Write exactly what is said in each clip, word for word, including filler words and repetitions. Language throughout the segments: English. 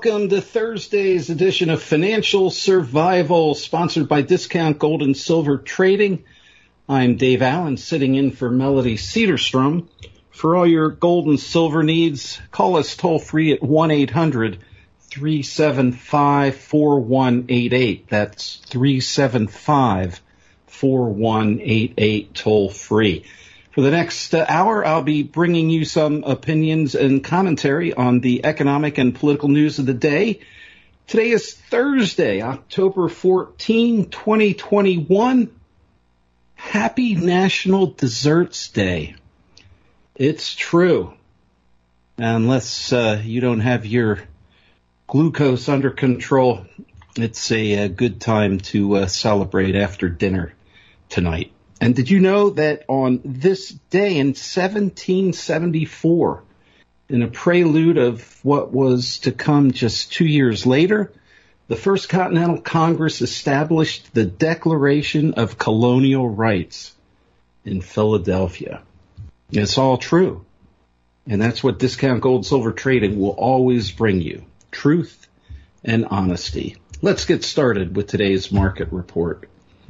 Welcome to Thursday's edition of Financial Survival, sponsored by Discount Gold and Silver Trading. I'm Dave Allen, sitting in for Melody Cedarstrom. For all your gold and silver needs, call us toll-free at one eight hundred three seven five four one eight eight. That's three seven five four one eight eight, toll-free. For the next uh, hour, I'll be bringing you some opinions and commentary on the economic and political news of the day. Today is Thursday, October fourteenth, twenty twenty-one. Happy National Desserts Day. It's true. Unless uh, you don't have your glucose under control, it's a, a good time to uh, celebrate after dinner tonight. And did you know that on this day in seventeen seventy-four, in a prelude of what was to come just two years later, the First Continental Congress established the Declaration of Colonial Rights in Philadelphia? It's all true. And that's what Discount Gold Silver Trading will always bring you, truth and honesty. Let's get started with today's market report.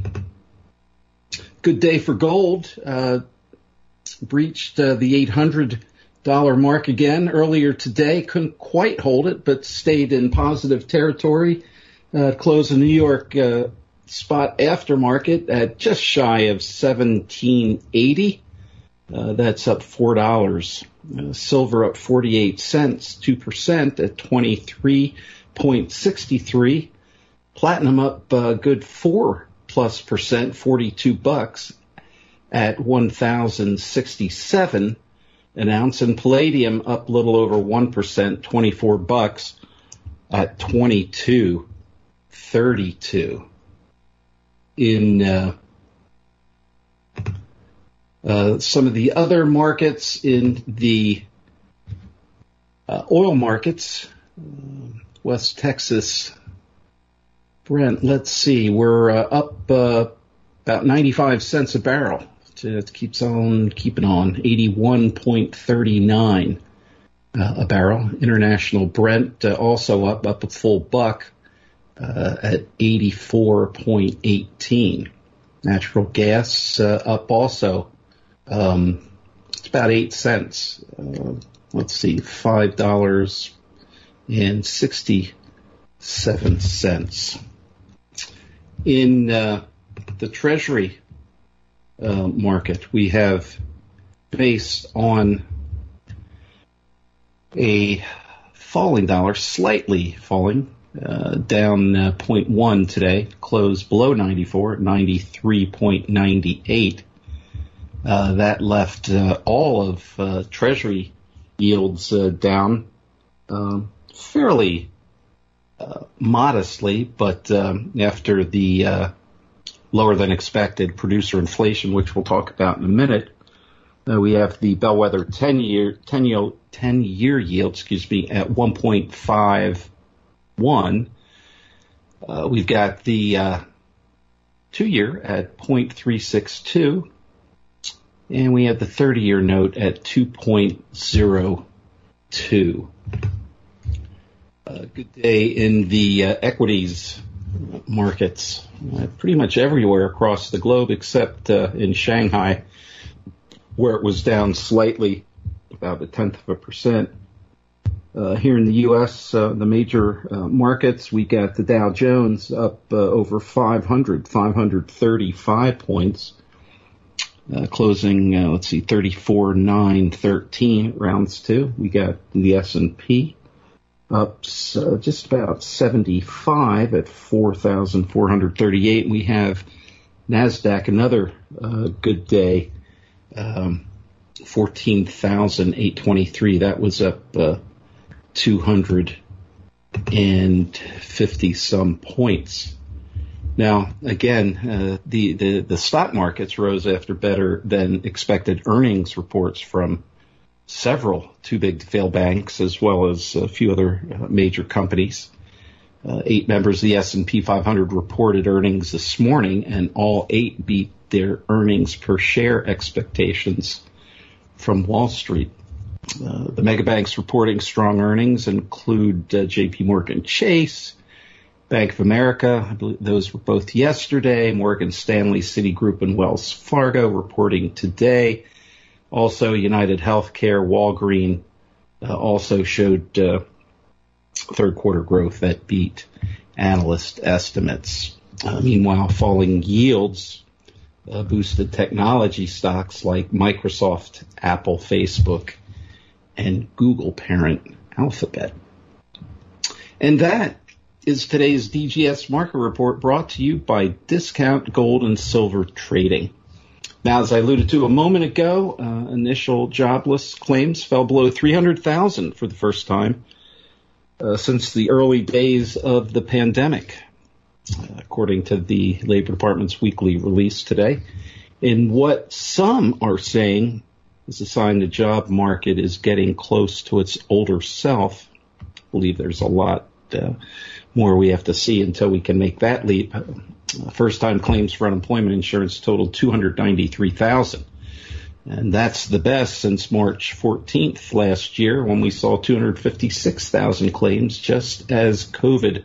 Good day for gold. Uh, breached uh, the eight hundred dollars mark again earlier today. Couldn't quite hold it, but stayed in positive territory. Uh, closed the New York uh, spot aftermarket at just shy of seventeen eighty. Uh, that's up four dollars. Uh, silver up forty-eight cents, two percent at twenty-three sixty-three. Platinum up a good four plus percent, forty-two bucks at one thousand sixty-seven an ounce, and palladium up a little over one percent, twenty-four bucks at twenty-two thirty-two. In uh, uh, some of the other markets, in the uh, oil markets, uh, West Texas Brent, let's see, we're uh, up uh, about ninety-five cents a barrel. It keeps on keeping on, eighty-one thirty-nine uh, a barrel. International Brent uh, also up, up a full buck uh, at eighty-four eighteen. Natural gas uh, up also. Um, it's about eight cents. Uh, let's see, five dollars and sixty-seven cents. In uh, the Treasury uh, market, we have, based on a falling dollar, slightly falling, uh, down uh, zero point one today, closed below ninety-four, ninety-three ninety-eight. Uh, that left uh, all of uh, Treasury yields uh, down um, fairly Uh, modestly, but um, after the uh, lower than expected producer inflation, which we'll talk about in a minute, uh, we have the bellwether ten-year ten-year ten-year yield, excuse me, at one point five one. Uh, we've got the uh, two-year at zero point three six two, and we have the thirty-year note at two point zero two. Uh, good day in the uh, equities markets, uh, pretty much everywhere across the globe except uh, in Shanghai, where it was down slightly, about a tenth of a percent. Uh, here in the U S, uh, the major uh, markets, we got the Dow Jones up uh, over five hundred, five hundred thirty-five points, uh, closing, uh, let's see, thirty-four nine thirteen rounds to. We got the S and P up uh, just about seventy-five at four thousand four hundred thirty-eight. We have NASDAQ, another uh, good day, um, fourteen thousand eight hundred twenty-three. That was up uh, two hundred fifty some points. Now, again, uh, the, the, the stock markets rose after better than expected earnings reports from several too-big-to-fail banks, as well as a few other uh, major companies. Uh, eight members of the S and P five hundred reported earnings this morning, and all eight beat their earnings per share expectations from Wall Street. Uh, the mega banks reporting strong earnings include uh, J P Morgan Chase, Bank of America. I believe those were both yesterday. Morgan Stanley, Citigroup, and Wells Fargo reporting today. Also, United Healthcare, Walgreens uh, also showed uh, third quarter growth that beat analyst estimates. Uh, meanwhile, falling yields uh, boosted technology stocks like Microsoft, Apple, Facebook, and Google parent Alphabet. And that is today's D G S Market Report, brought to you by Discount Gold and Silver Trading. Now, as I alluded to a moment ago, uh, initial jobless claims fell below three hundred thousand for the first time uh, since the early days of the pandemic, uh, according to the Labor Department's weekly release today. In what some are saying is a sign the job market is getting close to its older self. I believe there's a lot uh, more we have to see until we can make that leap. Uh, First-time claims for unemployment insurance totaled two hundred ninety-three thousand. And that's the best since March fourteenth last year, when we saw two hundred fifty-six thousand claims, just as COVID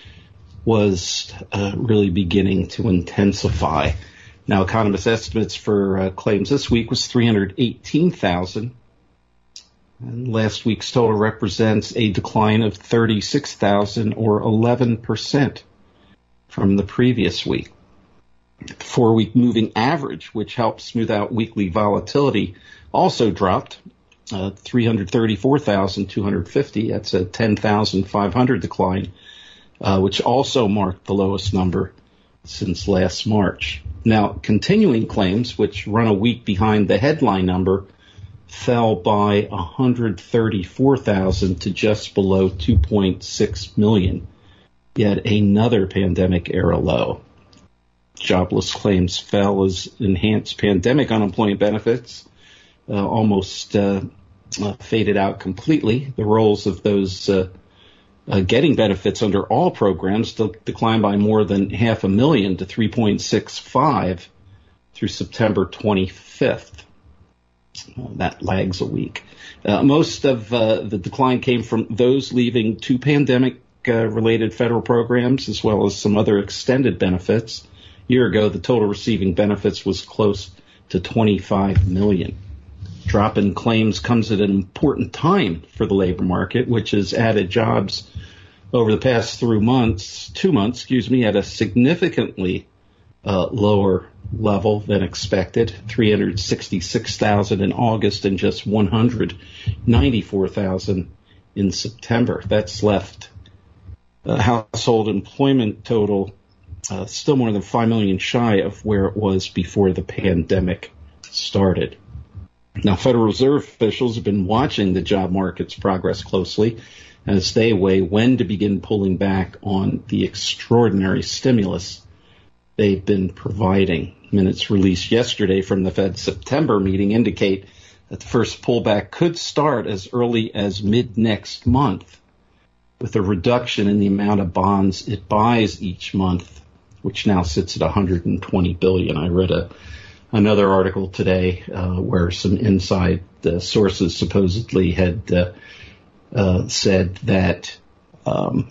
was uh, really beginning to intensify. Now, economists' estimates for uh, claims this week was three hundred eighteen thousand. And last week's total represents a decline of thirty-six thousand, or eleven percent. From the previous week. The four-week moving average, which helps smooth out weekly volatility, also dropped uh, three hundred thirty-four thousand two hundred fifty. That's a ten thousand five hundred decline, uh, which also marked the lowest number since last March. Now, continuing claims, which run a week behind the headline number, fell by one hundred thirty-four thousand to just below two point six million. Yet another pandemic-era low. Jobless claims fell as enhanced pandemic unemployment benefits uh, almost uh, uh, faded out completely. The rolls of those uh, uh, getting benefits under all programs de- declined by more than half a million to three point six five through September twenty-fifth. Uh, that lags a week. Uh, most of uh, the decline came from those leaving two pandemic Uh, related federal programs, as well as some other extended benefits. A year ago, the total receiving benefits was close to twenty-five million. Drop in claims comes at an important time for the labor market, which has added jobs over the past three months, two months, excuse me, at a significantly uh, lower level than expected. three hundred sixty-six thousand in August and just one hundred ninety-four thousand in September. That's left Uh, household employment total uh, still more than five million shy of where it was before the pandemic started. Now, Federal Reserve officials have been watching the job market's progress closely as they weigh when to begin pulling back on the extraordinary stimulus they've been providing. Minutes released yesterday from the Fed's September meeting indicate that the first pullback could start as early as mid-next month, with a reduction in the amount of bonds it buys each month, which now sits at one hundred twenty billion dollars. I read a, another article today uh, where some inside uh, sources supposedly had uh, uh, said that um,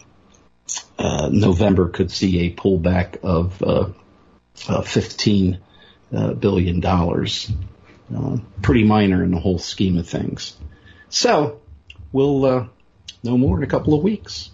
uh, November could see a pullback of uh, uh, fifteen billion dollars. Uh, pretty minor in the whole scheme of things. So we'll uh, know more in a couple of weeks.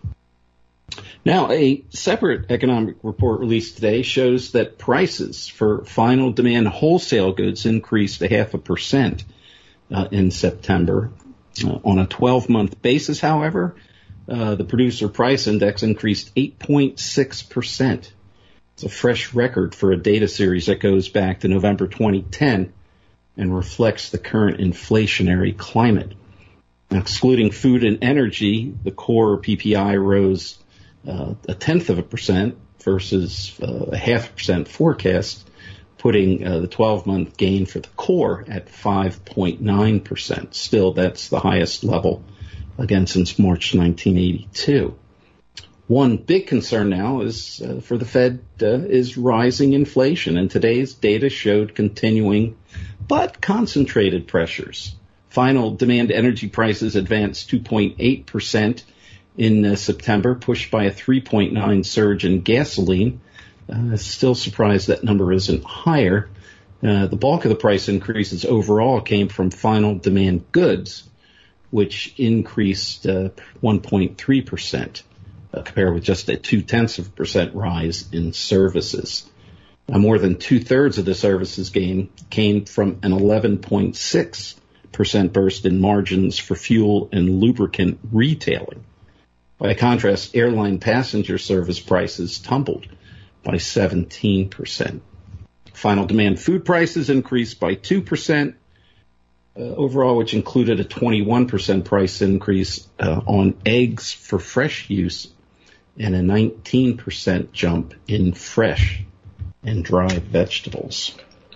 Now, a separate economic report released today shows that prices for final demand wholesale goods increased a half a percent uh, in September. Uh, on a twelve-month basis, however, uh, the producer price index increased eight point six percent. It's a fresh record for a data series that goes back to November twenty ten and reflects the current inflationary climate. Excluding food and energy, the core P P I rose uh, a tenth of a percent versus uh, a half a percent forecast, putting uh, the twelve-month gain for the core at five point nine percent. Still, that's the highest level, again, since March nineteen eighty-two. One big concern now is uh, for the Fed uh, is rising inflation, and today's data showed continuing but concentrated pressures. Final demand energy prices advanced two point eight percent in uh, September, pushed by a three point nine surge in gasoline. Uh, still surprised that number isn't higher. Uh, the bulk of the price increases overall came from final demand goods, which increased uh, one point three percent, uh, compared with just a two-tenths of a percent rise in services. Now, more than two-thirds of the services gain came from an eleven point six percent burst in margins for fuel and lubricant retailing. By contrast, airline passenger service prices tumbled by seventeen percent. Final demand food prices increased by two percent uh, overall, which included a twenty-one percent price increase uh, on eggs for fresh use and a nineteen percent jump in fresh and dry vegetables.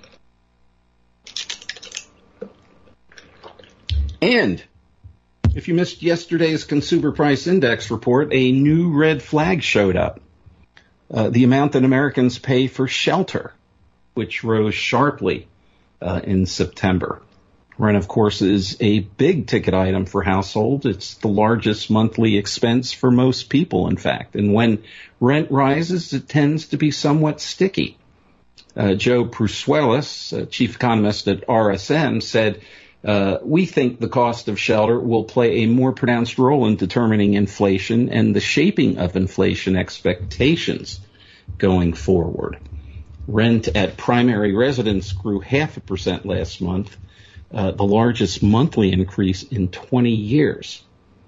And if you missed yesterday's Consumer Price Index report, a new red flag showed up. Uh, the amount that Americans pay for shelter, which rose sharply uh, in September. Rent, of course, is a big ticket item for households. It's the largest monthly expense for most people, in fact. And when rent rises, it tends to be somewhat sticky. Uh, Joe Prusuelis, uh, chief economist at R S M, said, Uh, we think the cost of shelter will play a more pronounced role in determining inflation and the shaping of inflation expectations going forward. Rent at primary residence grew half a percent last month, uh, the largest monthly increase in twenty years.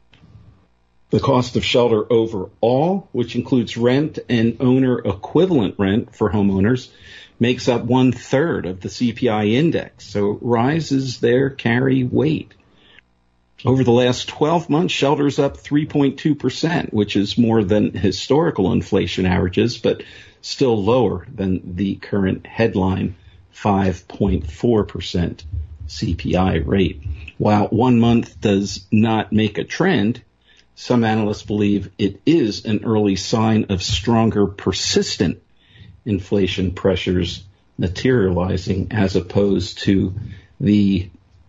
The cost of shelter overall, which includes rent and owner equivalent rent for homeowners, makes up one third of the C P I index. So rises there carry weight. Over the last twelve months, shelter's up three point two percent, which is more than historical inflation averages, but still lower than the current headline five point four percent C P I rate. While one month does not make a trend, some analysts believe it is an early sign of stronger, persistent inflation pressures materializing as opposed to the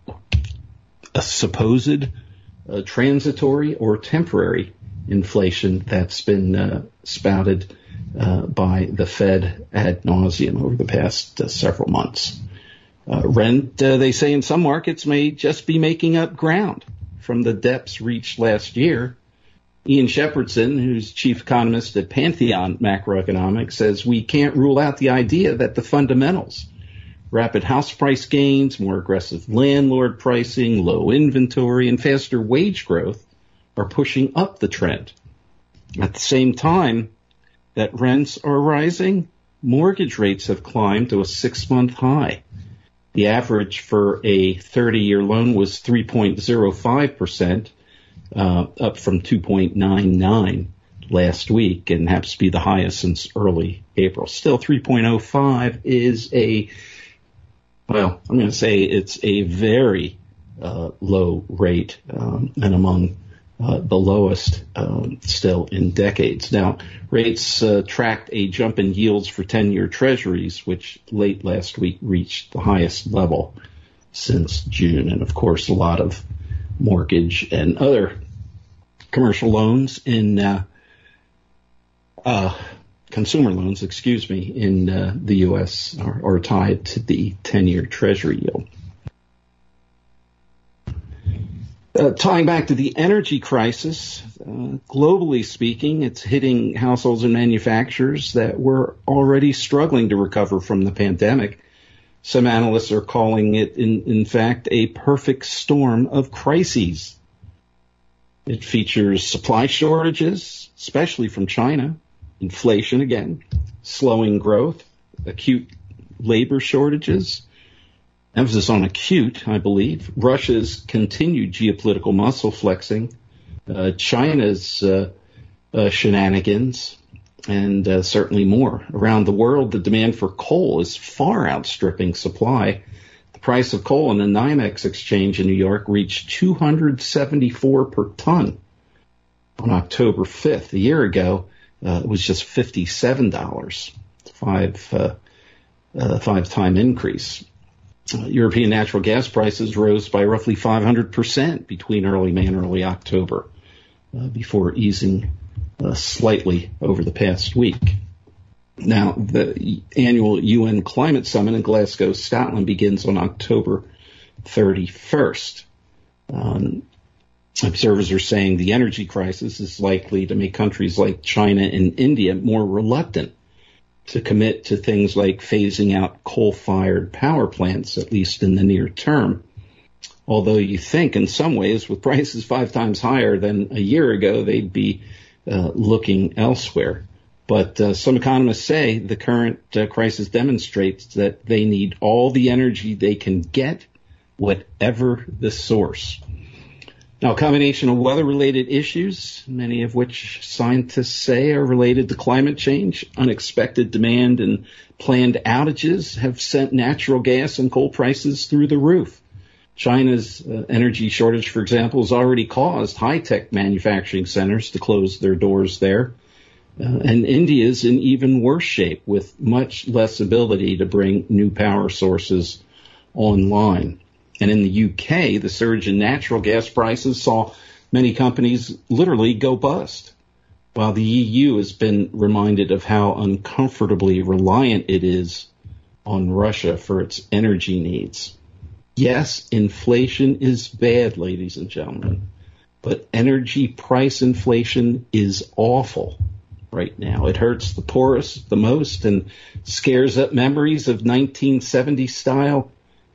uh, supposed uh, transitory or temporary inflation that's been uh, spouted uh, by the Fed ad nauseum over the past uh, several months. Uh, rent, uh, they say in some markets, may just be making up ground from the depths reached last year. Ian Shepherdson, who's chief economist at Pantheon Macroeconomics, says we can't rule out the idea that the fundamentals, rapid house price gains, more aggressive landlord pricing, low inventory, and faster wage growth are pushing up the trend. At the same time that rents are rising, mortgage rates have climbed to a six-month high. The average for a thirty-year loan was three point zero five percent. Uh, up from two point nine nine last week, and happens to be the highest since early April. Still, three point oh five is a, well, I'm going to say it's a very uh, low rate, um, and among uh, the lowest um, still in decades. Now, rates uh, tracked a jump in yields for ten-year treasuries, which late last week reached the highest level since June, and of course, a lot of mortgage and other commercial loans in uh, uh, consumer loans, excuse me, in uh, the U S are, are tied to the ten-year Treasury yield. Uh, tying back to the energy crisis, uh, globally speaking, it's hitting households and manufacturers that were already struggling to recover from the pandemic. Some analysts are calling it, in, in fact, a perfect storm of crises. It features supply shortages, especially from China, inflation again, slowing growth, acute labor shortages, emphasis on acute, I believe, Russia's continued geopolitical muscle flexing, uh, China's uh, uh, shenanigans, and uh, certainly more. Around the world, the demand for coal is far outstripping supply. The price of coal on the NYMEX exchange in New York reached two hundred seventy-four per ton on October fifth. A year ago, uh, it was just fifty-seven dollars, five, uh, uh, five-time increase. Uh, European natural gas prices rose by roughly five hundred percent between early May and early October, uh, before easing uh, slightly over the past week. Now, the annual U N Climate Summit in Glasgow, Scotland, begins on October thirty-first. Um, observers are saying the energy crisis is likely to make countries like China and India more reluctant to commit to things like phasing out coal-fired power plants, at least in the near term. Although you think in some ways with prices five times higher than a year ago, they'd be uh, looking elsewhere. But uh, some economists say the current uh, crisis demonstrates that they need all the energy they can get, whatever the source. Now, a combination of weather-related issues, many of which scientists say are related to climate change, unexpected demand, and planned outages have sent natural gas and coal prices through the roof. China's uh, energy shortage, for example, has already caused high-tech manufacturing centers to close their doors there. Uh, and India is in even worse shape, with much less ability to bring new power sources online. And in the U K, the surge in natural gas prices saw many companies literally go bust, while the E U has been reminded of how uncomfortably reliant it is on Russia for its energy needs. Yes, inflation is bad, ladies and gentlemen, but energy price inflation is awful right now. It hurts the poorest the most and scares up memories of nineteen seventies style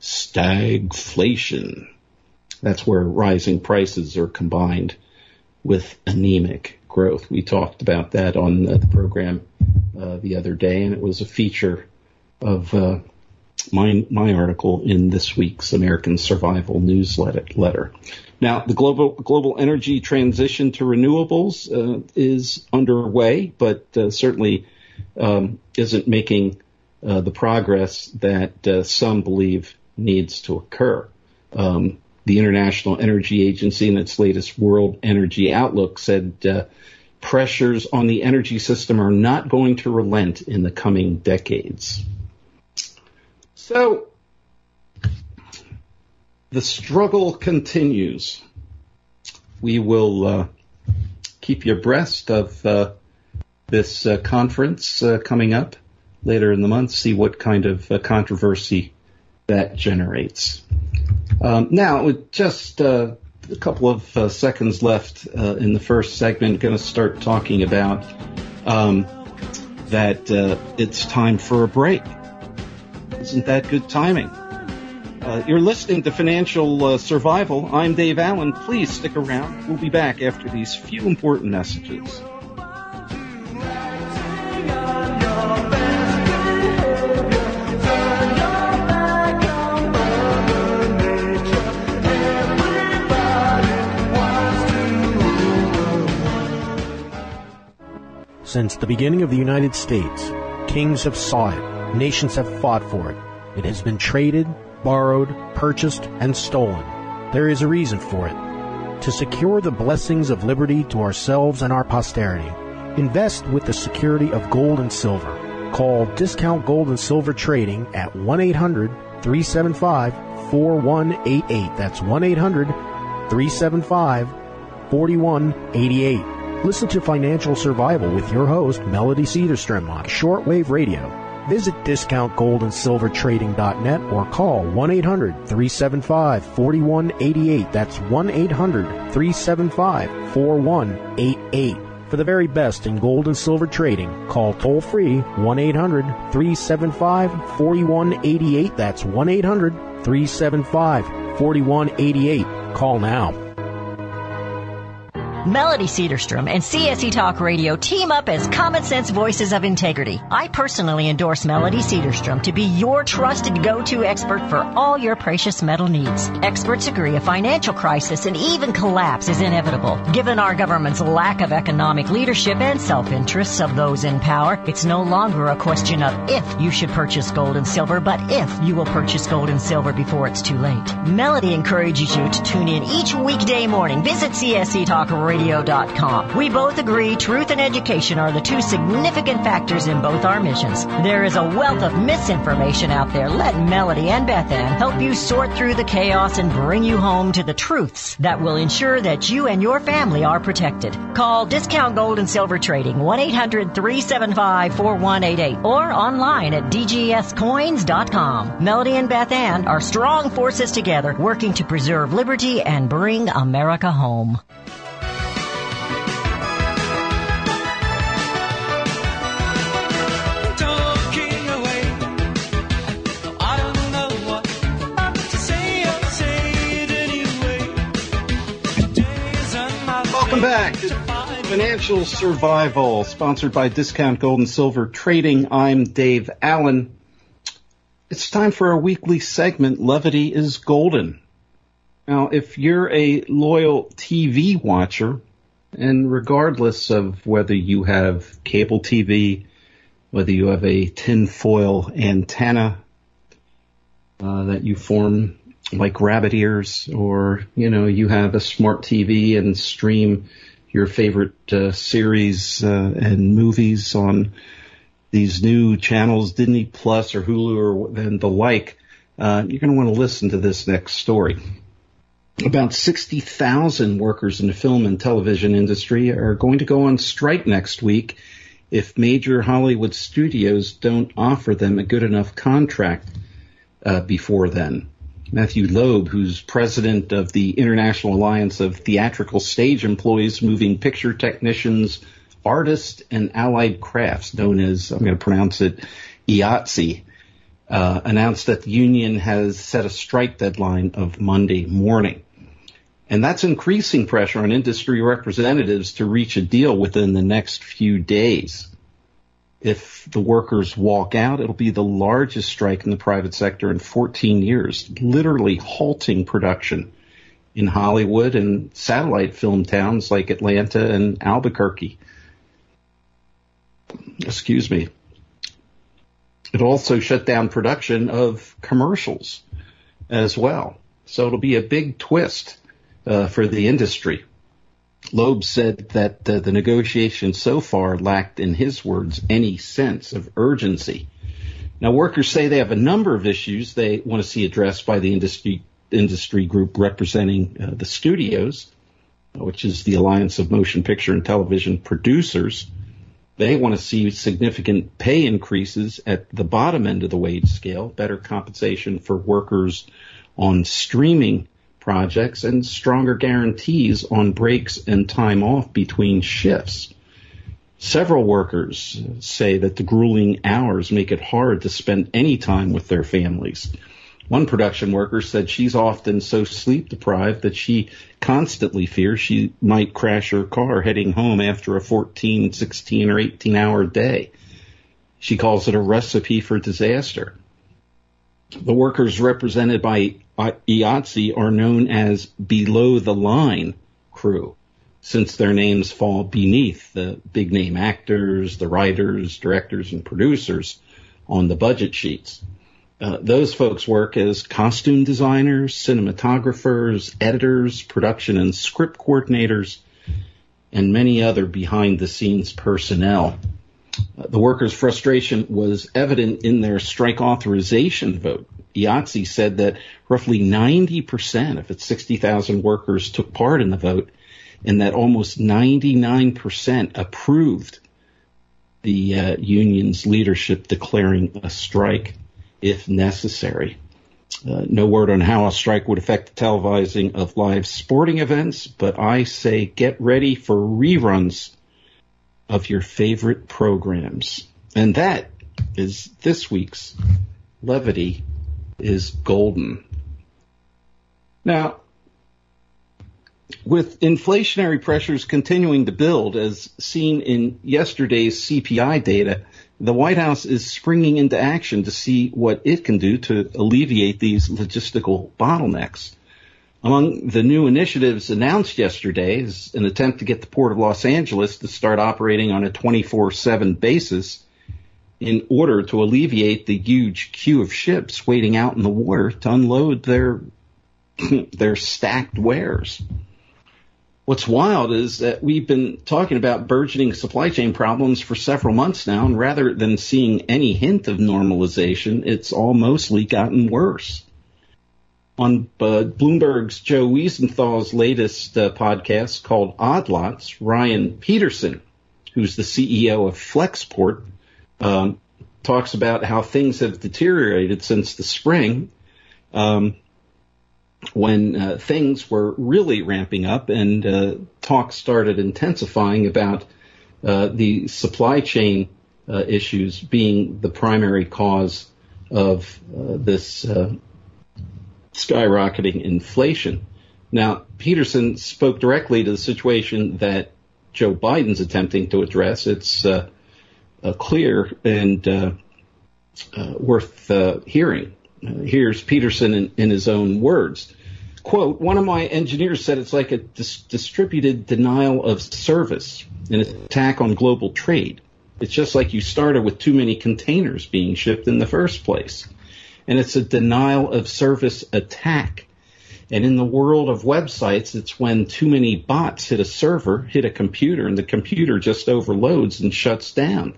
stagflation. That's where rising prices are combined with anemic growth. We talked about that on the program uh, the other day, and it was a feature of uh, my my article in this week's American Survival newsletter. Now, the global global energy transition to renewables uh, is underway, but uh, certainly um, isn't making uh, the progress that uh, some believe needs to occur. Um, the International Energy Agency, in its latest World Energy Outlook, said uh, pressures on the energy system are not going to relent in the coming decades. So, the struggle continues. We will uh, keep you abreast of uh, this uh, conference uh, coming up later in the month, see what kind of uh, controversy that generates. Um, now, with just uh, a couple of uh, seconds left uh, in the first segment, going to start talking about um, that uh, it's time for a break. Isn't that good timing? Uh, you're listening to Financial uh, Survival. I'm Dave Allen. Please stick around. We'll be back after these few important messages. Since the beginning of the United States, kings have sought it, nations have fought for it. It has been traded, borrowed, purchased, and stolen. There is a reason for it. To secure the blessings of liberty to ourselves and our posterity, invest with the security of gold and silver. Call Discount Gold and Silver Trading at one eight hundred, three seven five, four one eight eight. That's one eight hundred, three seven five, four one eight eight. Listen to Financial Survival with your host, Melody Cedarstrom, on shortwave radio. Visit discount gold and silver trading dot net or call one eight hundred, three seven five, four one eight eight. That's one eight hundred, three seven five, four one eight eight. For the very best in gold and silver trading, call toll-free one eight hundred, three seven five, four one eight eight. That's one eight hundred, three seven five, four one eight eight. Call now. Melody Cedarstrom and C S E Talk Radio team up as common sense voices of integrity. I personally endorse Melody Cedarstrom to be your trusted go-to expert for all your precious metal needs. Experts agree a financial crisis and even collapse is inevitable. Given our government's lack of economic leadership and self-interests of those in power, it's no longer a question of if you should purchase gold and silver, but if you will purchase gold and silver before it's too late. Melody encourages you to tune in each weekday morning. Visit C S E Talk Radio radio dot com. We both agree truth and education are the two significant factors in both our missions. There is a wealth of misinformation out there. Let Melody and Beth Ann help you sort through the chaos and bring you home to the truths that will ensure that you and your family are protected. Call Discount Gold and Silver Trading, one eight hundred three seven five four one eight eight, or online at d g s coins dot com. Melody and Beth Ann are strong forces together, working to preserve liberty and bring America home. Welcome back to Financial Survival, sponsored by Discount Gold and Silver Trading. I'm Dave Allen. It's time for our weekly segment, Levity is Golden. Now, if you're a loyal T V watcher, and regardless of whether you have cable T V, whether you have a tinfoil antenna uh, that you form like rabbit ears, or, you know, you have a smart T V and stream your favorite uh, series uh, and movies on these new channels, Disney Plus or Hulu or and the like, uh, you're going to want to listen to this next story. About sixty thousand workers in the film and television industry are going to go on strike next week if major Hollywood studios don't offer them a good enough contract uh, before then. Matthew Loeb, who's president of the International Alliance of Theatrical Stage Employees, Moving Picture Technicians, Artists, and Allied Crafts, known as, I'm going to pronounce it, I A T S E, uh, announced that the union has set a strike deadline of Monday morning. And that's increasing pressure on industry representatives to reach a deal within the next few days. If the workers walk out, it'll be the largest strike in the private sector in fourteen years, literally halting production in Hollywood and satellite film towns like Atlanta and Albuquerque. Excuse me. It also shut down production of commercials as well. So it'll be a big twist uh, for the industry. Loeb said that uh, the negotiations so far lacked, in his words, any sense of urgency. Now, workers say they have a number of issues they want to see addressed by the industry industry group representing uh, the studios, which is the Alliance of Motion Picture and Television Producers. They want to see significant pay increases at the bottom end of the wage scale, better compensation for workers on streaming projects, and stronger guarantees on breaks and time off between shifts. Several workers say that the grueling hours make it hard to spend any time with their families. One production worker said she's often so sleep deprived that she constantly fears she might crash her car heading home after a fourteen, sixteen, or eighteen hour day. She calls it a recipe for disaster. The workers represented by I A T S E are known as below-the-line crew, since their names fall beneath the big-name actors, the writers, directors, and producers on the budget sheets. Uh, those folks work as costume designers, cinematographers, editors, production and script coordinators, and many other behind-the-scenes personnel. Uh, the workers' frustration was evident in their strike authorization vote. I A T S E said that roughly ninety percent of its sixty thousand workers took part in the vote, and that almost ninety-nine percent approved the uh, union's leadership declaring a strike if necessary. Uh, no word on how a strike would affect the televising of live sporting events, but I say get ready for reruns of your favorite programs. And that is this week's Levity is Golden. Now, with inflationary pressures continuing to build, as seen in yesterday's C P I data, the White House is springing into action to see what it can do to alleviate these logistical bottlenecks. Among the new initiatives announced yesterday is an attempt to get the Port of Los Angeles to start operating on a twenty-four seven basis in order to alleviate the huge queue of ships waiting out in the water to unload their their stacked wares. what's wild is that we've been talking about burgeoning supply chain problems for several months now, and rather than seeing any hint of normalization, it's all mostly gotten worse. On uh, Bloomberg's Joe Wiesenthal's latest uh, podcast called Odd Lots, Ryan Peterson, who's the C E O of Flexport, um, talks about how things have deteriorated since the spring, um, when uh, things were really ramping up and uh, talk started intensifying about uh, the supply chain uh, issues being the primary cause of uh, this uh, skyrocketing inflation. Now, Peterson spoke directly to the situation that Joe Biden's attempting to address. It's uh, uh, clear and uh, uh, worth uh, hearing. Uh, here's Peterson in, in his own words. Quote, one of my engineers said it's like a dis- distributed denial of service, an attack on global trade. It's just like you started with too many containers being shipped in the first place. And it's a denial of service attack. And in the world of websites, it's when too many bots hit a server, hit a computer, and the computer just overloads and shuts down.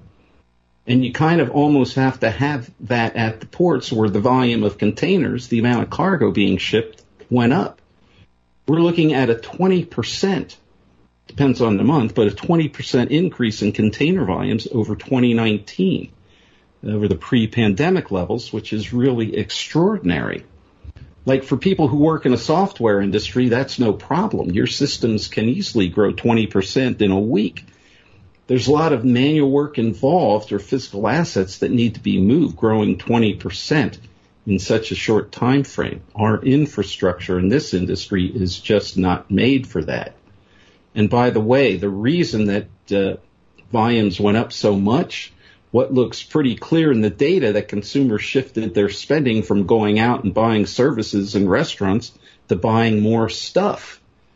And you kind of almost have to have that at the ports where the volume of containers, the amount of cargo being shipped, went up. We're looking at a twenty percent, depends on the month, but a twenty percent increase in container volumes over twenty nineteen. Over the pre-pandemic levels, which is really extraordinary. Like for people who work in a software industry, that's no problem. Your systems can easily grow twenty percent in a week. There's a lot of manual work involved or physical assets that need to be moved, growing twenty percent in such a short time frame. Our infrastructure in this industry is just not made for that. And by the way, the reason that uh, volumes went up so much, what looks pretty clear in the data that consumers shifted their spending from going out and buying services in restaurants to buying more stuff.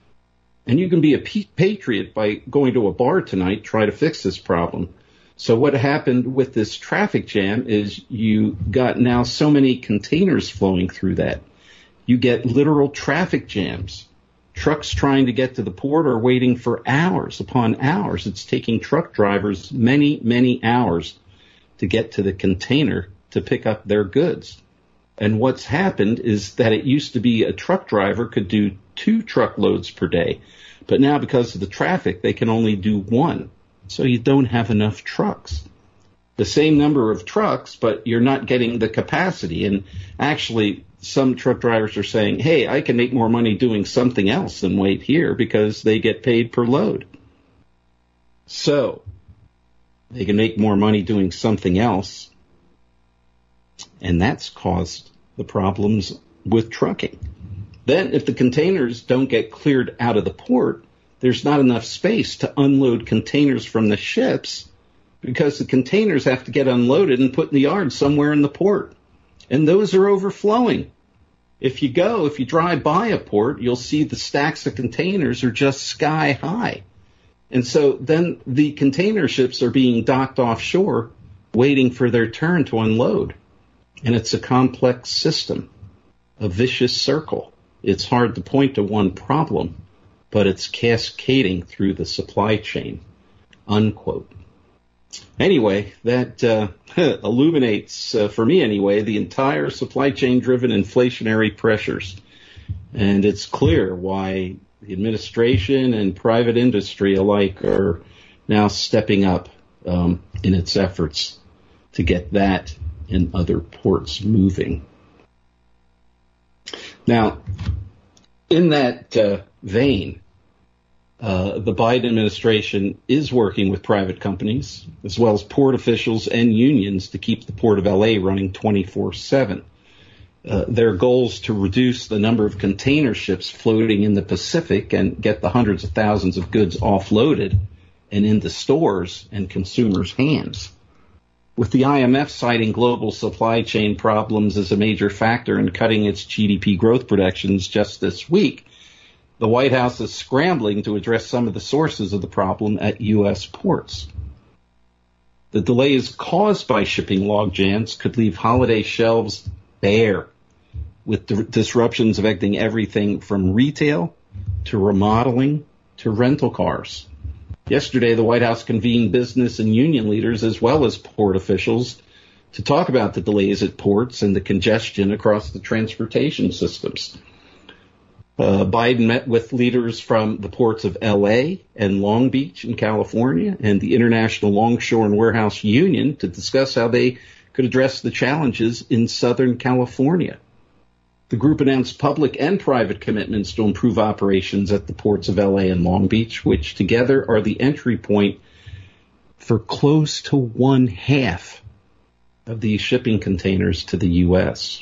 And you can be a patriot by going to a bar tonight, try to fix this problem. So what happened with this traffic jam is you got now so many containers flowing through that. You get literal traffic jams. Trucks trying to get to the port are waiting for hours upon hours. It's taking truck drivers many, many hours to get to the container to pick up their goods. And what's happened is that it used to be a truck driver could do two truckloads per day, but now because of the traffic, they can only do one. So you don't have enough trucks. The same number of trucks, but you're not getting the capacity. And actually, some truck drivers are saying, hey, I can make more money doing something else than wait here because they get paid per load. So they can make more money doing something else, and that's caused the problems with trucking. Then if the containers don't get cleared out of the port, there's not enough space to unload containers from the ships because the containers have to get unloaded and put in the yard somewhere in the port, and those are overflowing. If you go, if you drive by a port, you'll see the stacks of containers are just sky high. And so then the container ships are being docked offshore, waiting for their turn to unload. And it's a complex system, a vicious circle. It's hard to point to one problem, but it's cascading through the supply chain, unquote. Anyway, that uh, illuminates, uh, for me anyway, the entire supply chain-driven inflationary pressures. And it's clear why the administration and private industry alike are now stepping up um, in its efforts to get that and other ports moving. Now, in that uh, vein, uh, the Biden administration is working with private companies as well as port officials and unions to keep the Port of L A running twenty-four seven. Uh, their goals to reduce the number of container ships floating in the Pacific and get the hundreds of thousands of goods offloaded and into stores and consumers' hands. With the I M F citing global supply chain problems as a major factor in cutting its G D P growth projections just this week, the White House is scrambling to address some of the sources of the problem at U S ports. The delays caused by shipping logjams could leave holiday shelves bare, with di- disruptions affecting everything from retail to remodeling to rental cars. Yesterday, the White House convened business and union leaders as well as port officials to talk about the delays at ports and the congestion across the transportation systems. Uh, Biden met with leaders from the ports of L A and Long Beach in California and the International Longshore and Warehouse Union to discuss how they could address the challenges in Southern California. The group announced public and private commitments to improve operations at the ports of L A and Long Beach, which together are the entry point for close to one half of these shipping containers to the U S.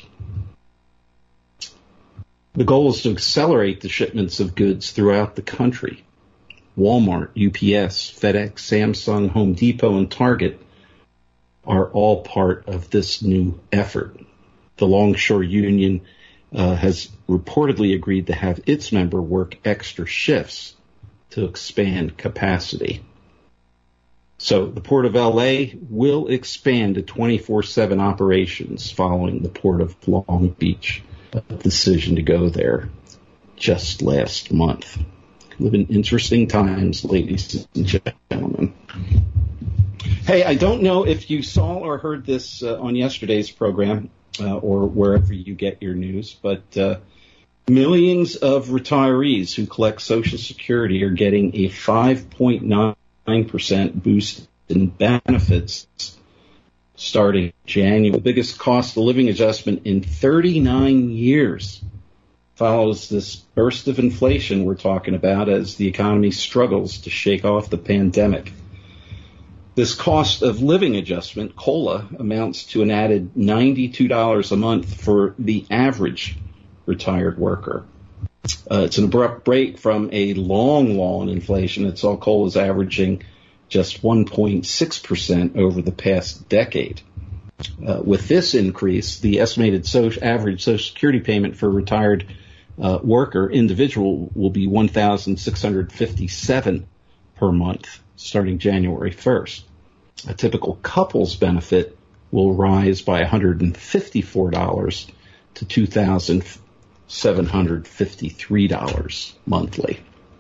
The goal is to accelerate the shipments of goods throughout the country. Walmart, U P S, FedEx, Samsung, Home Depot, and Target are all part of this new effort. The Longshore Union uh, has reportedly agreed to have its member work extra shifts to expand capacity. So the Port of L A will expand to twenty-four seven operations following the Port of Long Beach decision to go there just last month. Live in interesting times, ladies and gentlemen. Hey, I don't know if you saw or heard this uh, on yesterday's program uh, or wherever you get your news, but uh, millions of retirees who collect Social Security are getting a five point nine percent boost in benefits starting January. The biggest cost of living adjustment in thirty-nine years follows this burst of inflation we're talking about as the economy struggles to shake off the pandemic. This cost of living adjustment, COLA, amounts to an added ninety-two dollars a month for the average retired worker. Uh, it's an abrupt break from a long, long inflation that saw COLAs averaging just one point six percent over the past decade. Uh, with this increase, the estimated social, average Social Security payment for a retired uh, worker individual will be one thousand six hundred fifty-seven dollars per month starting January first. A typical couple's benefit will rise by one hundred fifty-four dollars to two thousand seven hundred fifty-three dollars monthly.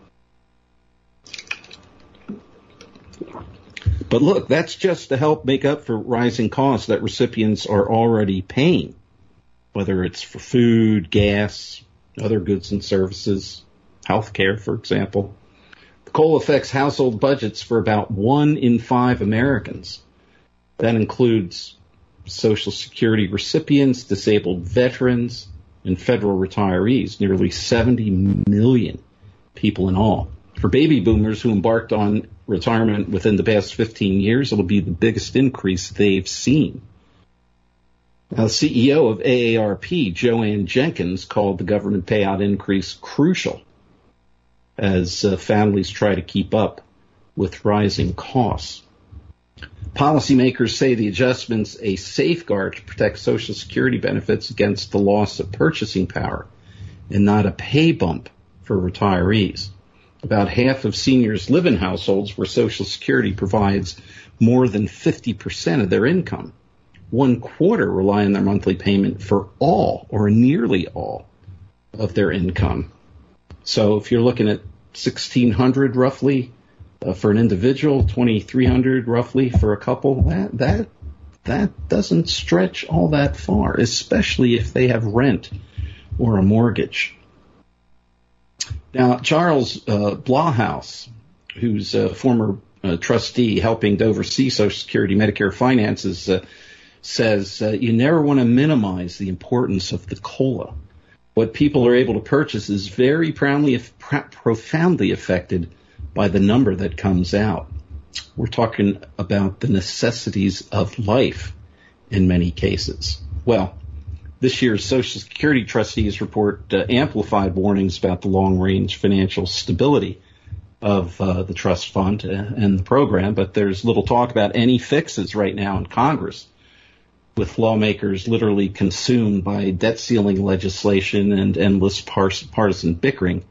But look, that's just to help make up for rising costs that recipients are already paying, whether it's for food, gas, other goods and services, health care, for example. The COLA affects household budgets for about one in five Americans. That includes Social Security recipients, disabled veterans, and federal retirees, nearly seventy million people in all. For baby boomers who embarked on retirement within the past fifteen years, it'll be the biggest increase they've seen. Now, the C E O of A A R P, Joanne Jenkins, called the government payout increase crucial as uh, families try to keep up with rising costs. Policymakers say the adjustment's a safeguard to protect Social Security benefits against the loss of purchasing power and not a pay bump for retirees. About half of seniors live in households where Social Security provides more than fifty percent of their income. One quarter rely on their monthly payment for all or nearly all of their income. So if you're looking at sixteen hundred dollars roughly uh, for an individual, twenty-three hundred dollars roughly for a couple, that, that, that doesn't stretch all that far, especially if they have rent or a mortgage. Now, Charles uh, Blahhouse, who's a former uh, trustee helping to oversee Social Security Medicare finances, uh, says uh, you never want to minimize the importance of the COLA. What people are able to purchase is very profoundly, profoundly affected by the number that comes out. We're talking about the necessities of life in many cases. Well, this year's Social Security trustees report uh, amplified warnings about the long-range financial stability of uh, the trust fund and the program, but there's little talk about any fixes right now in Congress, with lawmakers literally consumed by debt ceiling legislation and endless partisan bickering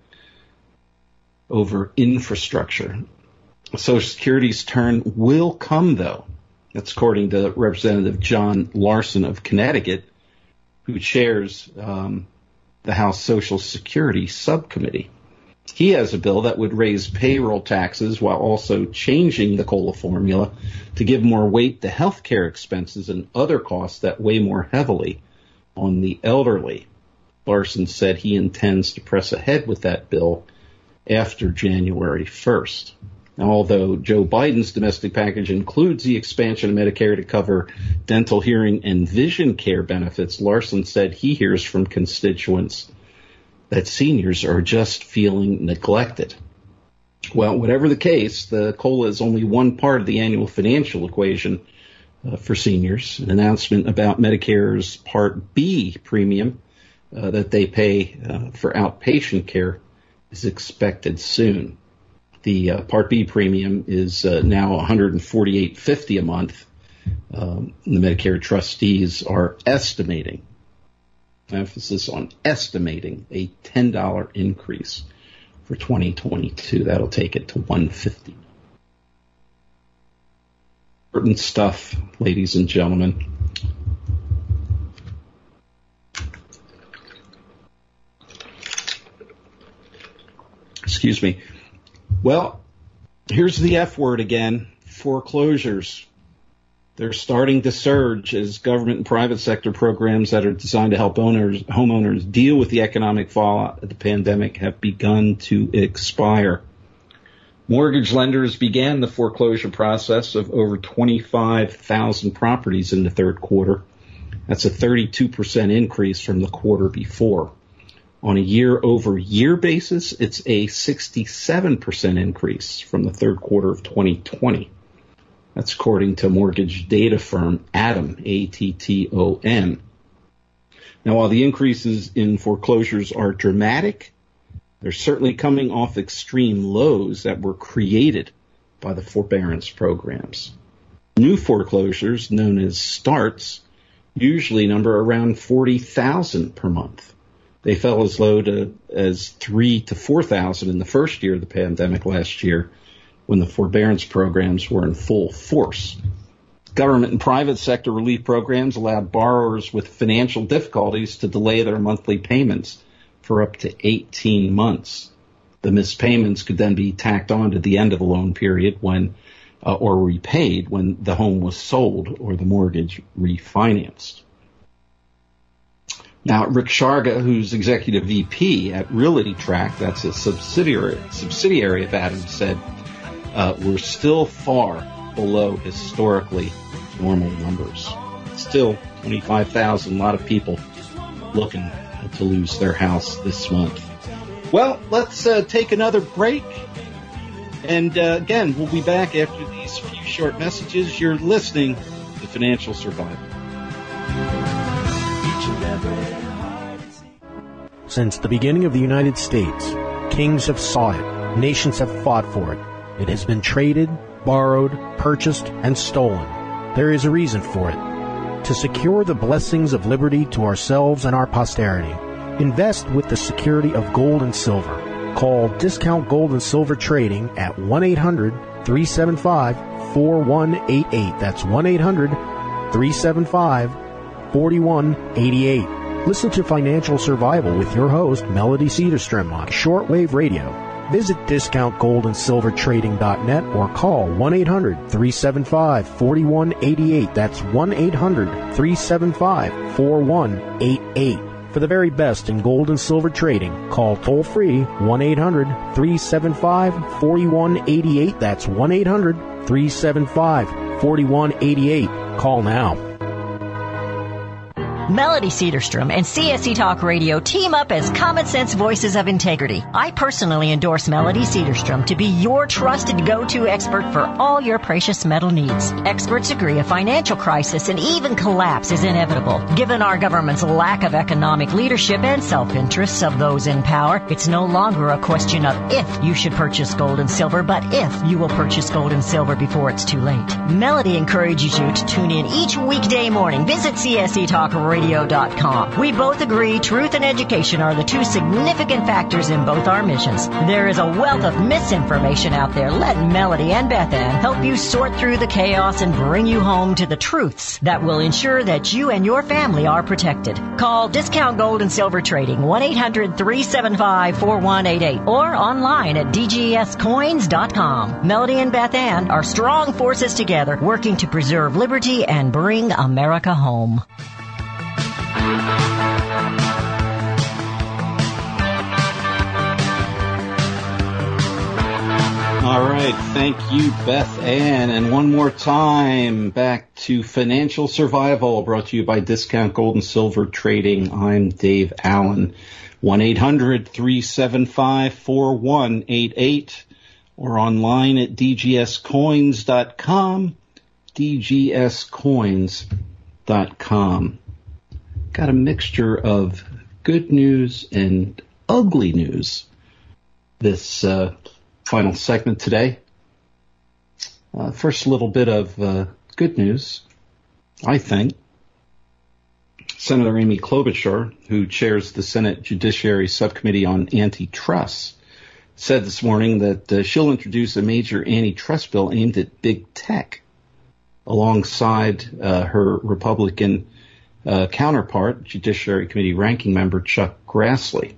over infrastructure. Social Security's turn will come, though. That's according to Representative John Larson of Connecticut, who chairs um, the House Social Security Subcommittee. He has a bill that would raise payroll taxes while also changing the COLA formula to give more weight to health care expenses and other costs that weigh more heavily on the elderly. Larson said he intends to press ahead with that bill after January first. Now, although Joe Biden's domestic package includes the expansion of Medicare to cover dental, hearing, and vision care benefits, Larson said he hears from constituents that seniors are just feeling neglected. Well, whatever the case, the COLA is only one part of the annual financial equation uh, for seniors. An announcement about Medicare's Part B premium uh, that they pay uh, for outpatient care is expected soon. The uh, Part B premium is uh, now one hundred forty-eight dollars and fifty cents a month. Um, the Medicare trustees are estimating, emphasis on estimating, a ten dollars increase for twenty twenty-two. That'll take it to one hundred fifty dollars. Important stuff, ladies and gentlemen. Excuse me. Well, here's the F word again, foreclosures. They're starting to surge as government and private sector programs that are designed to help owners, homeowners deal with the economic fallout of the pandemic have begun to expire. Mortgage lenders began the foreclosure process of over twenty-five thousand properties in the third quarter. That's a thirty-two percent increase from the quarter before. On a year-over-year basis, it's a sixty-seven percent increase from the third quarter of twenty twenty. That's according to mortgage data firm Attom, A T T O M. Now, while the increases in foreclosures are dramatic, they're certainly coming off extreme lows that were created by the forbearance programs. New foreclosures, known as starts, usually number around forty thousand per month. They fell as low to, as three to four thousand in the first year of the pandemic last year, when the forbearance programs were in full force. Government and private sector relief programs allowed borrowers with financial difficulties to delay their monthly payments for up to eighteen months. The missed payments could then be tacked on to the end of the loan period when, uh, or repaid when the home was sold or the mortgage refinanced. Now, Rick Sharga, who's executive V P at Realty Track, that's a subsidiary subsidiary of Adams, said, uh, we're still far below historically normal numbers. Still twenty-five thousand, a lot of people looking to lose their house this month. Well, let's uh, take another break. And uh, again, we'll be back after these few short messages. You're listening to Financial Survival. Since the beginning of the United States, kings have sought it, nations have fought for it. It has been traded, borrowed, purchased, and stolen. There is a reason for it. To secure the blessings of liberty to ourselves and our posterity, invest with the security of gold and silver. Call Discount Gold and Silver Trading at one eight hundred, three seven five, four one eight eight. That's one eight hundred, three seven five, four one eight eight. Listen to Financial Survival with your host, Melody Cedarstrom, on shortwave radio. Visit discount gold and silver trading dot net or call one eight hundred, three seven five, four one eight eight. That's one eight hundred, three seven five, four one eight eight. For the very best in gold and silver trading, call toll-free one eight hundred, three seven five, four one eight eight. That's one eight hundred, three seven five, four one eight eight. Call now. Melody Cedarstrom and C S C Talk Radio team up as common sense voices of integrity. I personally endorse Melody Cedarstrom to be your trusted go-to expert for all your precious metal needs. Experts agree a financial crisis and even collapse is inevitable. Given our government's lack of economic leadership and self-interests of those in power, it's no longer a question of if you should purchase gold and silver, but if you will purchase gold and silver before it's too late. Melody encourages you to tune in each weekday morning. Visit C S C Talk Radio radio dot com. We both agree truth and education are the two significant factors in both our missions. There is a wealth of misinformation out there. Let Melody and Beth Ann help you sort through the chaos and bring you home to the truths that will ensure that you and your family are protected. Call Discount Gold and Silver Trading, one eight hundred three seven five four one eight eight, or online at d g s coins dot com. Melody and Beth Ann are strong forces together, working to preserve liberty and bring America home. All right, thank you, Beth Ann. And one more time, back to Financial Survival, brought to you by Discount Gold and Silver Trading. I'm Dave Allen. one eight hundred three seven five four one eight eight, or online at d g s coins dot com, d g s coins dot com. Got a mixture of good news and ugly news this uh, final segment today. Uh, first, a little bit of uh, good news, I think. Senator Amy Klobuchar, who chairs the Senate Judiciary Subcommittee on Antitrust, said this morning that uh, she'll introduce a major antitrust bill aimed at big tech, alongside uh, her Republican uh, counterpart, Judiciary Committee ranking member Chuck Grassley.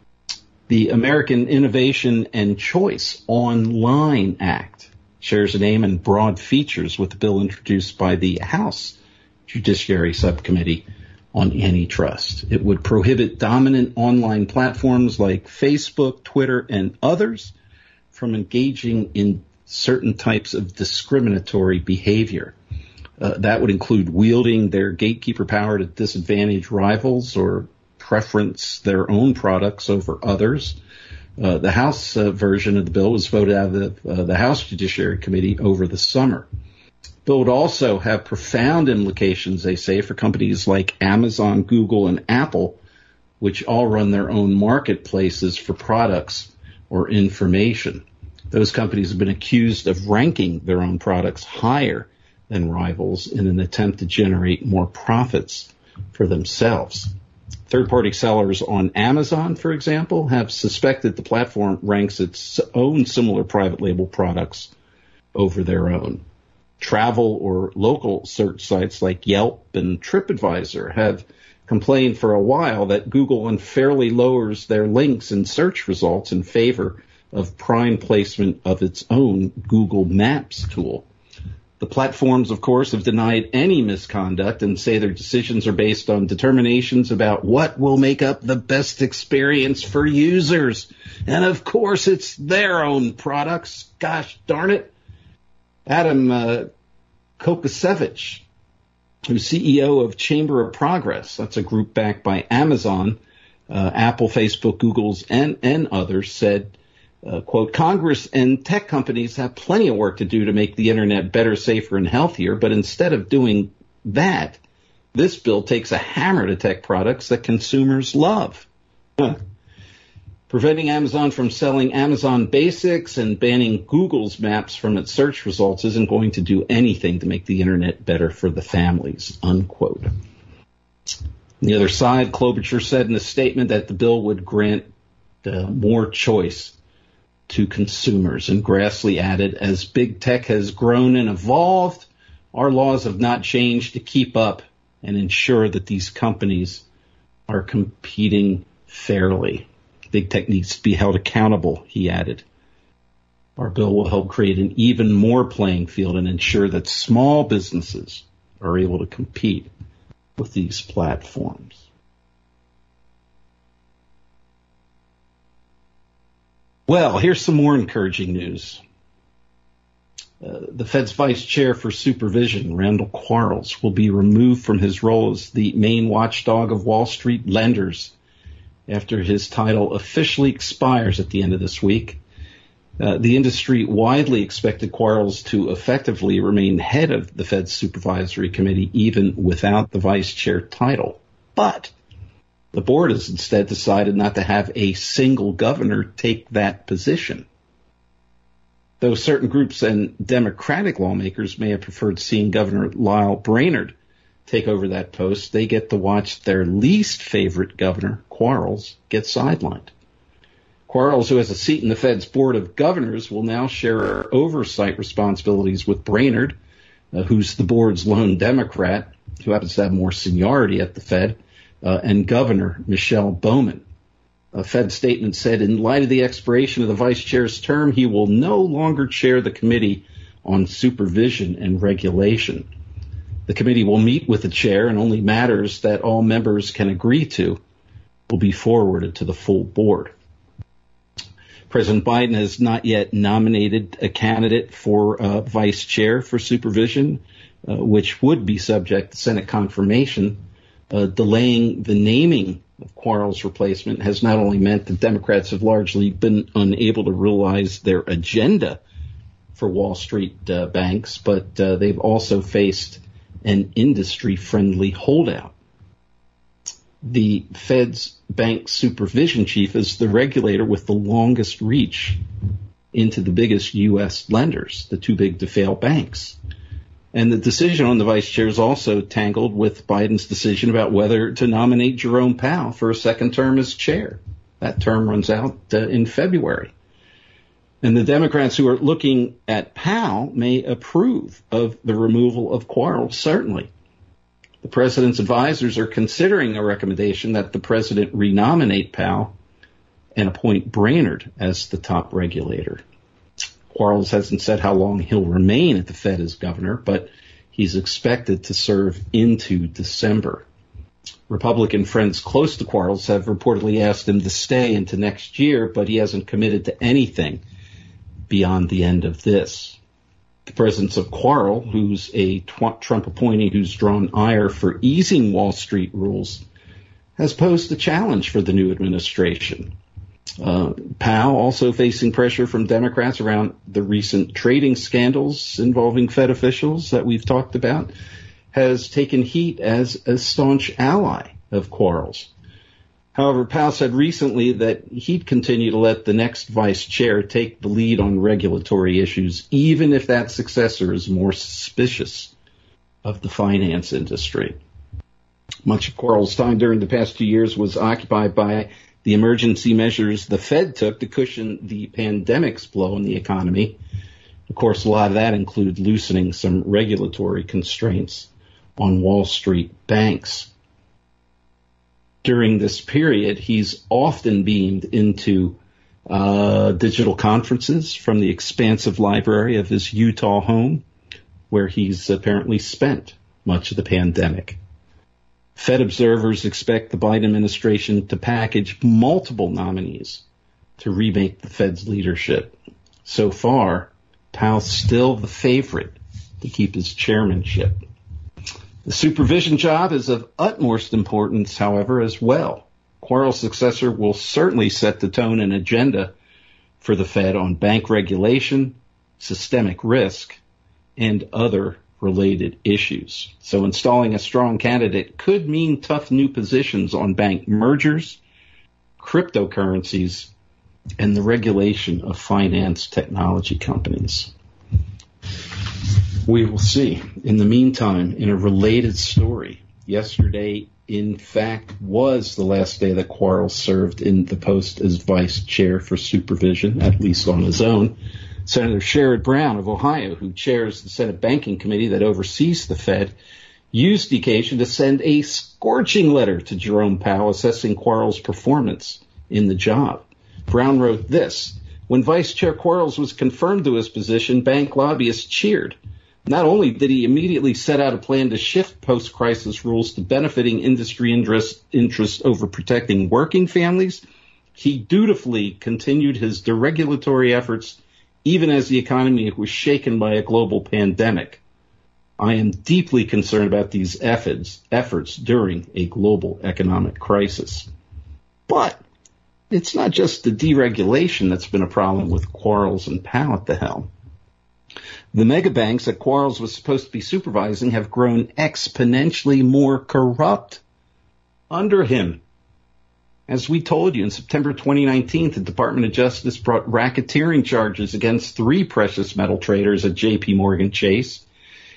The American Innovation and Choice Online Act shares a name and broad features with the bill introduced by the House Judiciary Subcommittee on Antitrust. It would prohibit dominant online platforms like Facebook, Twitter, and others from engaging in certain types of discriminatory behavior. Uh, that would include wielding their gatekeeper power to disadvantage rivals or preference their own products over others. Uh, the House uh, version of the bill was voted out of the, uh, the House Judiciary Committee over the summer. The bill would also have profound implications, they say, for companies like Amazon, Google, and Apple, which all run their own marketplaces for products or information. Those companies have been accused of ranking their own products higher than rivals in an attempt to generate more profits for themselves. Third-party sellers on Amazon, for example, have suspected the platform ranks its own similar private label products over their own. Travel or local search sites like Yelp and TripAdvisor have complained for a while that Google unfairly lowers their links and search results in favor of prime placement of its own Google Maps tool. The platforms, of course, have denied any misconduct and say their decisions are based on determinations about what will make up the best experience for users. And, of course, it's their own products. Gosh darn it. Adam uh, Kokosevich, who's C E O of Chamber of Progress, that's a group backed by Amazon, uh, Apple, Facebook, Google's, and, and others, said, Uh, quote, Congress and tech companies have plenty of work to do to make the Internet better, safer, and healthier, but instead of doing that, this bill takes a hammer to tech products that consumers love. Huh. Preventing Amazon from selling Amazon Basics and banning Google's Maps from its search results isn't going to do anything to make the Internet better for the families, unquote. On the other side, Klobuchar said in a statement that the bill would grant uh, more choice to consumers. And Grassley added, as big tech has grown and evolved, our laws have not changed to keep up and ensure that these companies are competing fairly. Big tech needs to be held accountable, he added. Our bill will help create an even more playing field and ensure that small businesses are able to compete with these platforms. Well, here's some more encouraging news. Uh, the Fed's vice chair for supervision, Randall Quarles, will be removed from his role as the main watchdog of Wall Street lenders after his title officially expires at the end of this week. Uh, the industry widely expected Quarles to effectively remain head of the Fed's supervisory committee even without the vice chair title. But the board has instead decided not to have a single governor take that position. Though certain groups and Democratic lawmakers may have preferred seeing Governor Lyle Brainerd take over that post, they get to watch their least favorite governor, Quarles, get sidelined. Quarles, who has a seat in the Fed's Board of Governors, will now share oversight responsibilities with Brainard, uh, who's the board's lone Democrat, who happens to have more seniority at the Fed, uh, and Governor Michelle Bowman. A Fed statement said, in light of the expiration of the vice chair's term, he will no longer chair the Committee on Supervision and Regulation. The committee will meet with the chair, and only matters that all members can agree to will be forwarded to the full board. President Biden has not yet nominated a candidate for uh, vice chair for supervision, uh, which would be subject to Senate confirmation. Uh, delaying the naming of Quarles' replacement has not only meant that Democrats have largely been unable to realize their agenda for Wall Street uh, banks, but uh, they've also faced an industry-friendly holdout. The Fed's bank supervision chief is the regulator with the longest reach into the biggest U S lenders, the too big to fail banks. And the decision on the vice chair is also tangled with Biden's decision about whether to nominate Jerome Powell for a second term as chair. That term runs out uh, in February. And the Democrats who are looking at Powell may approve of the removal of Quarles, certainly. The president's advisors are considering a recommendation that the president renominate Powell and appoint Brainard as the top regulator. Quarles hasn't said how long he'll remain at the Fed as governor, but he's expected to serve into December. Republican friends close to Quarles have reportedly asked him to stay into next year, but he hasn't committed to anything beyond the end of this. The presence of Quarles, who's a Trump appointee who's drawn ire for easing Wall Street rules, has posed a challenge for the new administration. Uh, Powell, also facing pressure from Democrats around the recent trading scandals involving Fed officials that we've talked about, has taken heat as a staunch ally of Quarles. However, Powell said recently that he'd continue to let the next vice chair take the lead on regulatory issues, even if that successor is more suspicious of the finance industry. Much of Quarles' time during the past two years was occupied by the emergency measures the Fed took to cushion the pandemic's blow on the economy. Of course, a lot of that included loosening some regulatory constraints on Wall Street banks. During this period, he's often beamed into uh, digital conferences from the expansive library of his Utah home, where he's apparently spent much of the pandemic. Fed observers expect the Biden administration to package multiple nominees to remake the Fed's leadership. So far, Powell's still the favorite to keep his chairmanship. The supervision job is of utmost importance, however, as well. Quarles' successor will certainly set the tone and agenda for the Fed on bank regulation, systemic risk, and other related issues. So installing a strong candidate could mean tough new positions on bank mergers, cryptocurrencies, and the regulation of finance technology companies. We will see. In the meantime, in a related story, yesterday, in fact, was the last day that Quarles served in the post as vice chair for supervision, at least on his own. Senator Sherrod Brown of Ohio, who chairs the Senate Banking Committee that oversees the Fed, used the occasion to send a scorching letter to Jerome Powell assessing Quarles' performance in the job. Brown wrote this: when Vice Chair Quarles was confirmed to his position, bank lobbyists cheered. Not only did he immediately set out a plan to shift post-crisis rules to benefiting industry interest, interest over protecting working families, he dutifully continued his deregulatory efforts even as the economy was shaken by a global pandemic. I am deeply concerned about these efforts, efforts during a global economic crisis. But it's not just the deregulation that's been a problem with Quarles and Powell at the helm. The mega banks that Quarles was supposed to be supervising have grown exponentially more corrupt under him. As we told you, in September twenty nineteen, the Department of Justice brought racketeering charges against three precious metal traders at J P Morgan Chase.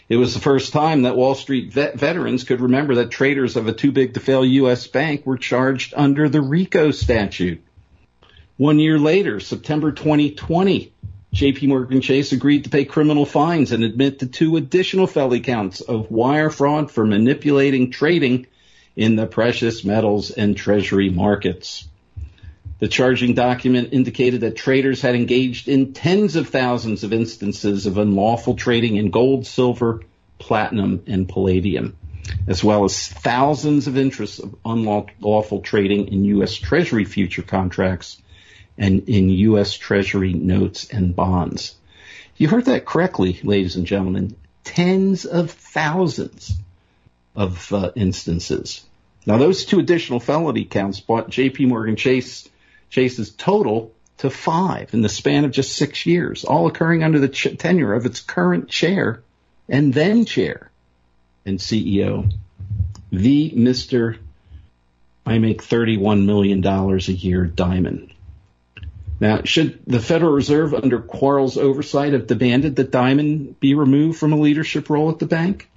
It was the first time that Wall Street vet- veterans could remember that traders of a too-big-to-fail U S bank were charged under the RICO statute. One year later, September twenty twenty, J P. Morgan Chase agreed to pay criminal fines and admit to two additional felony counts of wire fraud for manipulating trading in the precious metals and treasury markets. The charging document indicated that traders had engaged in tens of thousands of instances of unlawful trading in gold, silver, platinum, and palladium, as well as thousands of interests of unlawful trading in U S. Treasury future contracts and in U S. Treasury notes and bonds. You heard that correctly, ladies and gentlemen. Tens of thousands of uh, instances. Now, those two additional felony counts brought J P. Morgan Chase Chase's total to five in the span of just six years, all occurring under the ch- tenure of its current chair and then chair and C E O, the Mister I make thirty-one million dollars a year Dimon. Now, should the Federal Reserve, under Quarles' oversight, have demanded that Dimon be removed from a leadership role at the bank?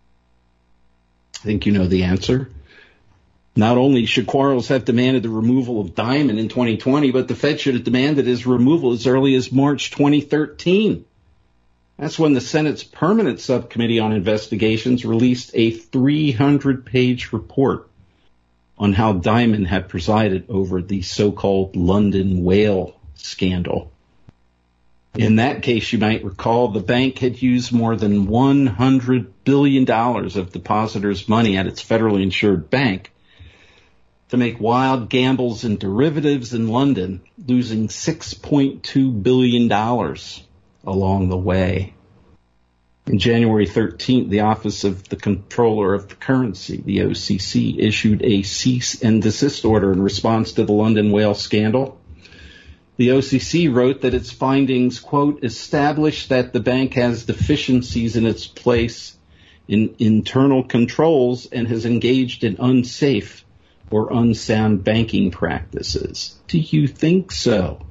I think you know the answer. Not only should Quarles have demanded the removal of Dimon in twenty twenty, but the Fed should have demanded his removal as early as March twenty thirteen. That's when the Senate's Permanent Subcommittee on Investigations released a three hundred page report on how Dimon had presided over the so-called London whale scandal. In that case, you might recall, the bank had used more than one hundred billion dollars of depositors' money at its federally insured bank to make wild gambles in derivatives in London, losing six point two billion dollars along the way. On January thirteenth, the Office of the Comptroller of the Currency, the O C C, issued a cease and desist order in response to the London whale scandal. The O C C wrote that its findings, quote, establish that the bank has deficiencies in its place in internal controls and has engaged in unsafe or unsound banking practices. Do you think so?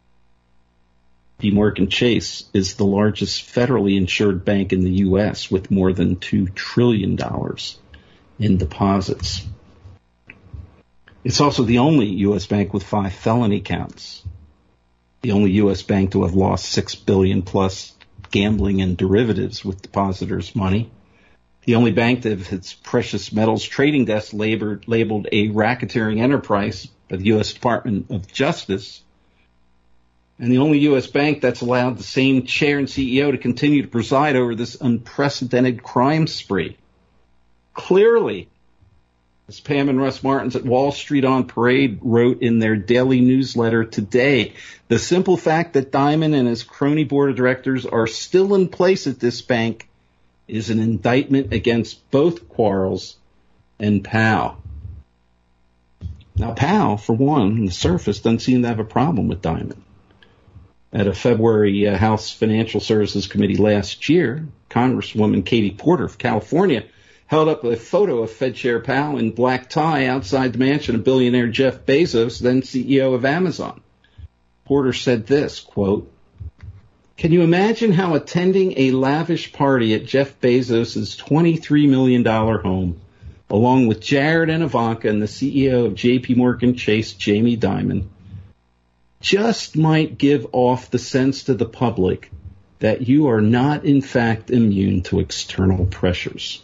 J P. Morgan Chase is the largest federally insured bank in the U S with more than two trillion dollars in deposits. It's also the only U S bank with five felony counts. The only U S bank to have lost six billion dollars plus gambling and derivatives with depositors' money. The only bank that has its precious metals trading desk labeled, labeled a racketeering enterprise by the U S Department of Justice. And the only U S bank that's allowed the same chair and C E O to continue to preside over this unprecedented crime spree. Clearly, as Pam and Russ Martins at Wall Street on Parade wrote in their daily newsletter today, the simple fact that Dimon and his crony board of directors are still in place at this bank is an indictment against both Quarles and Powell. Now, Powell, for one, on the surface, doesn't seem to have a problem with Dimon. At a February uh, House Financial Services Committee last year, Congresswoman Katie Porter of California held up a photo of Fed Chair Powell in black tie outside the mansion of billionaire Jeff Bezos, then C E O of Amazon. Porter said this, quote, "Can you imagine how attending a lavish party at Jeff Bezos' twenty-three million dollars home, along with Jared and Ivanka and the C E O of J P. Morgan Chase, Jamie Dimon, just might give off the sense to the public that you are not, in fact, immune to external pressures."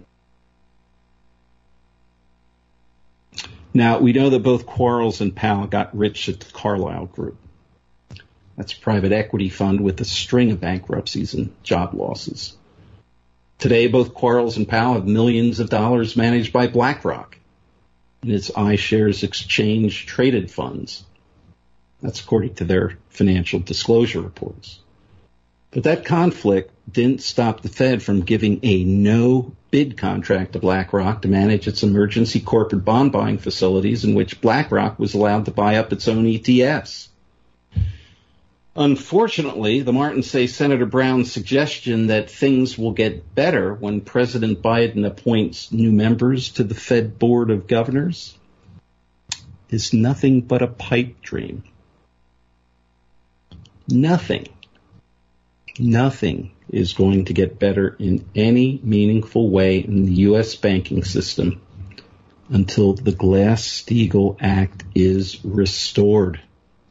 Now, we know that both Quarles and Powell got rich at the Carlyle Group. That's a private equity fund with a string of bankruptcies and job losses. Today, both Quarles and Powell have millions of dollars managed by BlackRock in its iShares exchange traded funds. That's according to their financial disclosure reports. But that conflict didn't stop the Fed from giving a no-bid contract to BlackRock to manage its emergency corporate bond buying facilities, in which BlackRock was allowed to buy up its own E T Fs. Unfortunately, the Martins say Senator Brown's suggestion that things will get better when President Biden appoints new members to the Fed Board of Governors is nothing but a pipe dream. Nothing Nothing is going to get better in any meaningful way in the U S banking system until the Glass-Steagall Act is restored.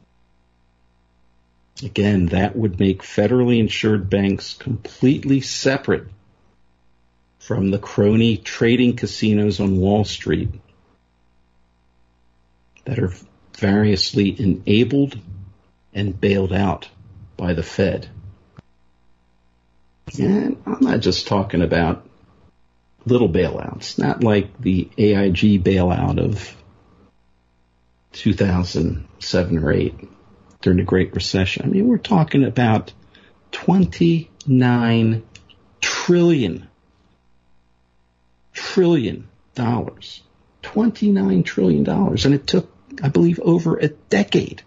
Again, that would make federally insured banks completely separate from the crony trading casinos on Wall Street that are variously enabled and bailed out by the Fed. And I'm not just talking about little bailouts, not like the A I G bailout of two thousand seven or eight during the Great Recession. I mean, we're talking about twenty-nine trillion, trillion dollars, twenty-nine trillion dollars. And it took, I believe, over a decade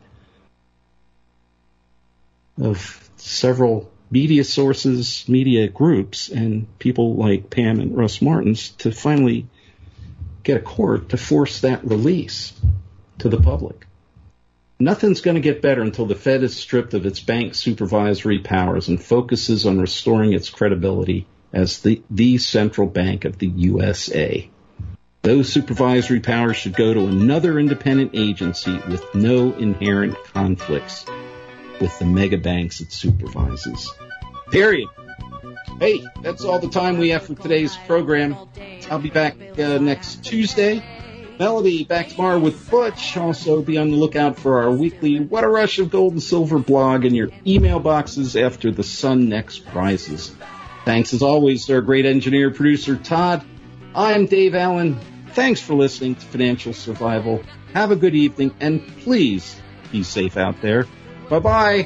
of several media sources, media groups, and people like Pam and Russ Martins to finally get a court to force that release to the public. Nothing's going to get better until the Fed is stripped of its bank supervisory powers and focuses on restoring its credibility as the, the central bank of the U S A. Those supervisory powers should go to another independent agency with no inherent conflicts with the mega banks it supervises. Period. Hey, that's all the time we have for today's program. I'll be back uh, next Tuesday. Melody back tomorrow with Butch. Also be on the lookout for our weekly What a Rush of Gold and Silver blog in your email boxes after the sun next rises. Thanks as always to our great engineer, producer Todd. I'm Dave Allen. Thanks for listening to Financial Survival. Have a good evening, and please be safe out there. Bye-bye.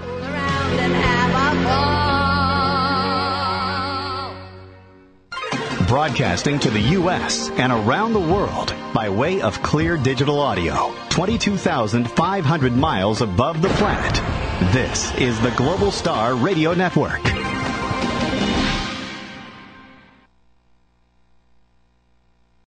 Broadcasting to the U S and around the world by way of clear digital audio, twenty-two thousand five hundred miles above the planet. This is the Global Star Radio Network.